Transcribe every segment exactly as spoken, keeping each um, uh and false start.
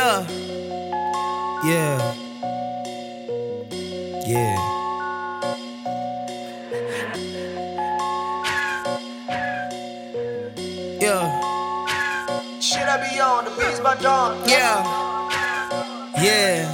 Yeah. Yeah. Yeah. Yeah. Shit I be on, the beats by Dawn. Yeah. Yeah.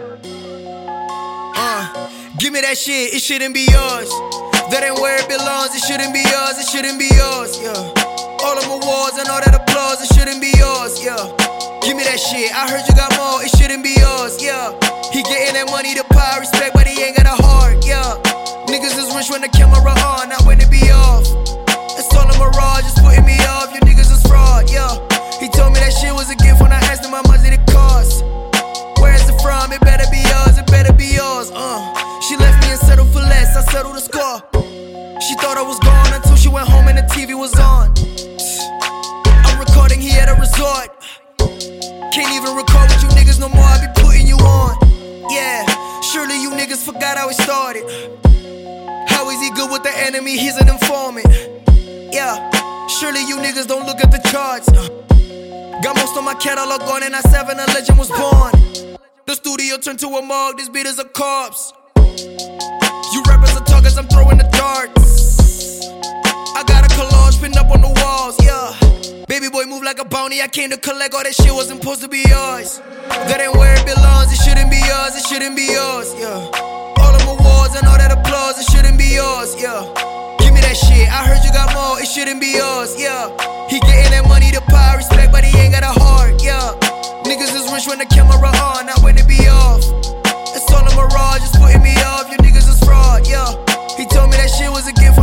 Uh, give me that shit, it shouldn't be yours. That ain't where it belongs, it shouldn't be yours, it shouldn't be yours, yeah. All them awards and all that applause, it shouldn't be yours, yeah. Give me that shit, I heard you got more, it shouldn't be yours, yeah. He getting that money, the power, respect, but he ain't got a heart, yeah. Niggas is rich when the camera on, not when it be off. It's all a mirage, just putting me off, you niggas is fraud, yeah. He told me that shit was a gift when I asked him how much did it cost. Where is it from? It better be yours, it better be yours, uh. She left me and settled for less, I settled the score. She thought I was gone until she went home and the T V was on. I'm recording here at a resort. Can't even record with you niggas no more, I be putting you on. Yeah, surely you niggas forgot how it started. How is he good with the enemy? He's an informant. Yeah, surely you niggas don't look at the charts. Got most of my catalog on and I seven a legend was born. The studio turned to a morgue, this beat is a corpse. You rappers are talkers, I'm throwing the darts. I got a collage pinned up on the walls, yeah. Baby boy move like a bounty, I came to collect all that shit wasn't supposed to be yours. That ain't where it belongs, it shouldn't be yours, it shouldn't be yours, yeah. All them awards and all that applause, it shouldn't be yours, yeah. Give me that shit, I heard you got more, it shouldn't be yours, yeah. He getting that money, the power, respect, but he ain't got a heart, yeah. Niggas is rich when the camera on, not when it be off. It's all a mirage, just putting me off, you niggas is fraud, yeah. He told me that shit was a gift